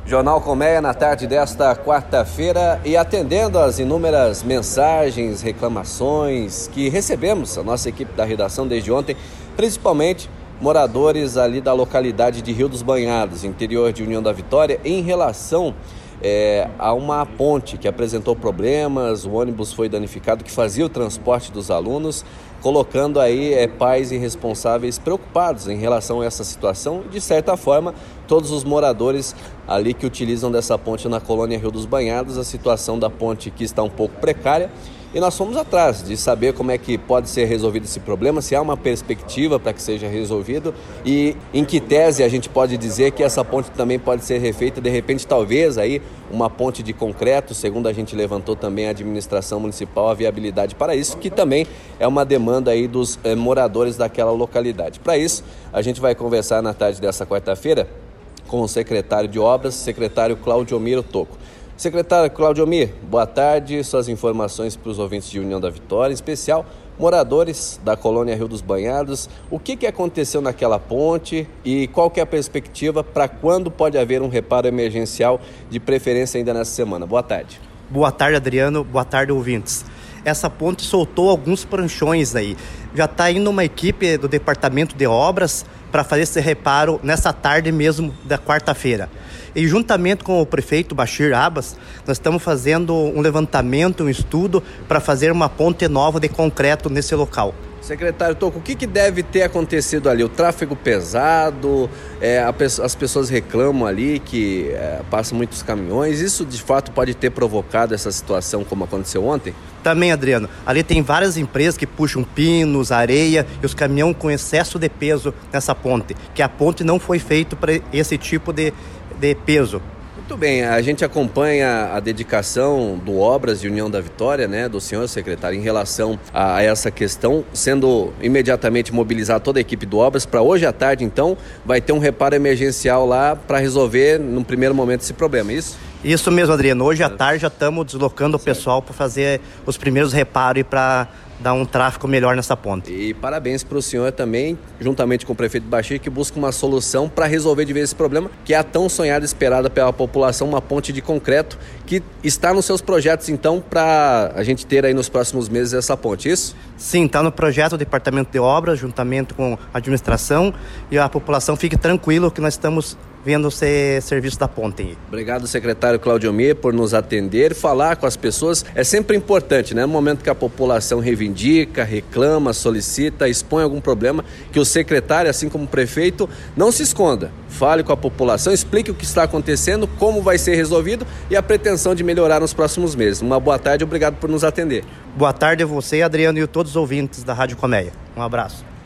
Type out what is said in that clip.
Jornal Colmeia na tarde desta quarta-feira e atendendo às inúmeras mensagens, reclamações que recebemos, a nossa equipe da redação desde ontem, principalmente moradores ali da localidade de Rio dos Banhados, interior de União da Vitória, em relação a uma ponte que apresentou problemas, o ônibus foi danificado que fazia o transporte dos alunos, colocando aí pais e responsáveis preocupados em relação a essa situação e, de certa forma, todos os moradores ali que utilizam dessa ponte na colônia Rio dos Banhados, a situação da ponte aqui está um pouco precária. E nós fomos atrás de saber como é que pode ser resolvido esse problema, se há uma perspectiva para que seja resolvido e em que tese a gente pode dizer que essa ponte também pode ser refeita, de repente talvez aí uma ponte de concreto, segundo a gente levantou também a administração municipal, a viabilidade para isso, que também é uma demanda aí dos moradores daquela localidade. Para isso, a gente vai conversar na tarde dessa quarta-feira com o secretário de Obras, secretário Claudiomir Toco. Secretário Claudiomir, boa tarde. Suas informações para os ouvintes de União da Vitória, em especial moradores da colônia Rio dos Banhados. O que aconteceu naquela ponte e qual que é a perspectiva para quando pode haver um reparo emergencial, de preferência ainda nessa semana? Boa tarde. Boa tarde, Adriano. Boa tarde, ouvintes. Essa ponte soltou alguns pranchões aí. Já está indo uma equipe do Departamento de Obras para fazer esse reparo nessa tarde mesmo da quarta-feira. E juntamente com o prefeito Bashir Abbas, nós estamos fazendo um levantamento, um estudo para fazer uma ponte nova de concreto nesse local. Secretário Toco, o que deve ter acontecido ali? O tráfego pesado, as pessoas reclamam ali que passam muitos caminhões. Isso de fato pode ter provocado essa situação como aconteceu ontem? Também, Adriano, ali tem várias empresas que puxam pinos, areia e os caminhões com excesso de peso nessa ponte, que a ponte não foi feita para esse tipo de peso. Muito bem, a gente acompanha a dedicação do Obras de União da Vitória, né, do senhor secretário, em relação a essa questão, sendo imediatamente mobilizar toda a equipe do Obras para hoje à tarde, então, vai ter um reparo emergencial lá para resolver, no primeiro momento, esse problema, é isso? Isso mesmo, Adriano. Hoje à tarde já estamos deslocando o pessoal para fazer os primeiros reparos e para dar um tráfego melhor nessa ponte. E parabéns para o senhor também, juntamente com o prefeito Bashir, que busca uma solução para resolver de vez esse problema, que é a tão sonhada e esperada pela população, uma ponte de concreto, que está nos seus projetos, então, para a gente ter aí nos próximos meses essa ponte, isso? Sim, está no projeto do Departamento de Obras, juntamente com a administração, e a população fique tranquila que nós estamos vendo ser serviço da ponte. Obrigado, secretário Claudiomir, por nos atender. Falar com as pessoas é sempre importante, né? No momento que a população reivindica, reclama, solicita, expõe algum problema, que o secretário, assim como o prefeito, não se esconda. Fale com a população, explique o que está acontecendo, como vai ser resolvido e a pretensão de melhorar nos próximos meses. Uma boa tarde, obrigado por nos atender. Boa tarde a você, Adriano, e a todos os ouvintes da Rádio Colmeia. Um abraço.